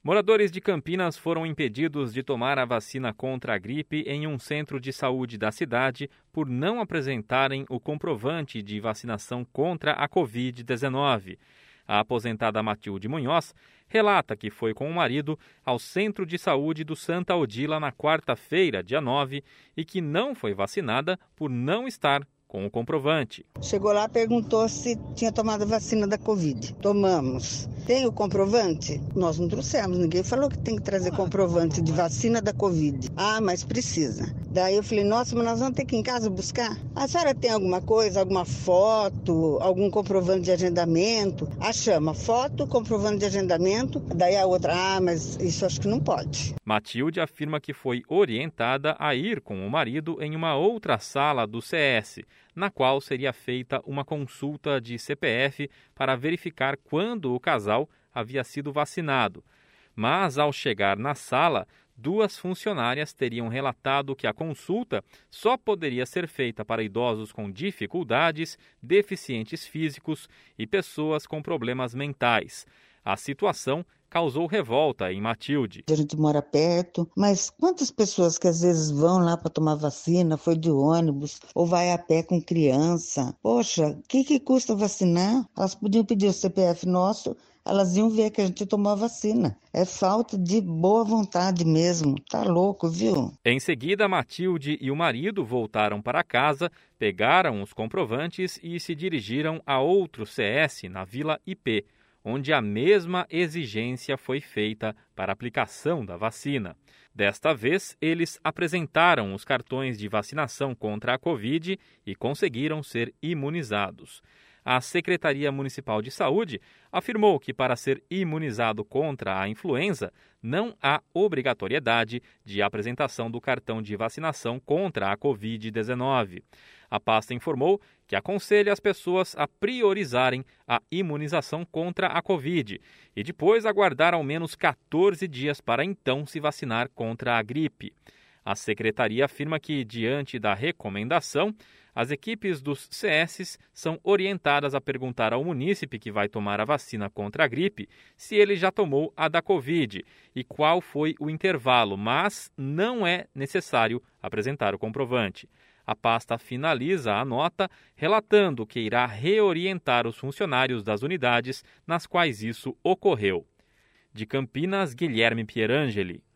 Moradores de Campinas foram impedidos de tomar a vacina contra a gripe em um centro de saúde da cidade por não apresentarem o comprovante de vacinação contra a Covid-19. A aposentada Matilde Munhoz relata que foi com o marido ao Centro de Saúde do Santa Odila na quarta-feira, dia 9, e que não foi vacinada por não estar com o comprovante. Chegou lá, perguntou se tinha tomado a vacina da Covid. Tomamos. Tem o comprovante? Nós não trouxemos, ninguém falou que tem que trazer comprovante de vacina da Covid. Ah, mas precisa. Daí eu falei, nossa, mas nós vamos ter que ir em casa buscar? A senhora tem alguma coisa, alguma foto, algum comprovante de agendamento? Chama foto, comprovante de agendamento. Daí a outra, mas isso acho que não pode. Matilde afirma que foi orientada a ir com o marido em uma outra sala do CS, na qual seria feita uma consulta de CPF para verificar quando o casal havia sido vacinado. Mas, ao chegar na sala, duas funcionárias teriam relatado que a consulta só poderia ser feita para idosos com dificuldades, deficientes físicos e pessoas com problemas mentais. A situação causou revolta em Matilde. A gente mora perto, mas quantas pessoas que às vezes vão lá para tomar vacina, foi de ônibus, ou vai a pé com criança? Poxa, o que custa vacinar? Elas podiam pedir o CPF nosso, elas iam ver que a gente tomou a vacina. É falta de boa vontade mesmo. Tá louco, viu? Em seguida, Matilde e o marido voltaram para casa, pegaram os comprovantes e se dirigiram a outro CS na Vila IP, onde a mesma exigência foi feita para a aplicação da vacina. Desta vez, eles apresentaram os cartões de vacinação contra a Covid e conseguiram ser imunizados. A Secretaria Municipal de Saúde afirmou que para ser imunizado contra a influenza, não há obrigatoriedade de apresentação do cartão de vacinação contra a Covid-19. A pasta informou que aconselha as pessoas a priorizarem a imunização contra a Covid e depois aguardar ao menos 14 dias para então se vacinar contra a gripe. A secretaria afirma que, diante da recomendação, as equipes dos CS são orientadas a perguntar ao munícipe que vai tomar a vacina contra a gripe se ele já tomou a da Covid e qual foi o intervalo, mas não é necessário apresentar o comprovante. A pasta finaliza a nota relatando que irá reorientar os funcionários das unidades nas quais isso ocorreu. De Campinas, Guilherme Pierangeli.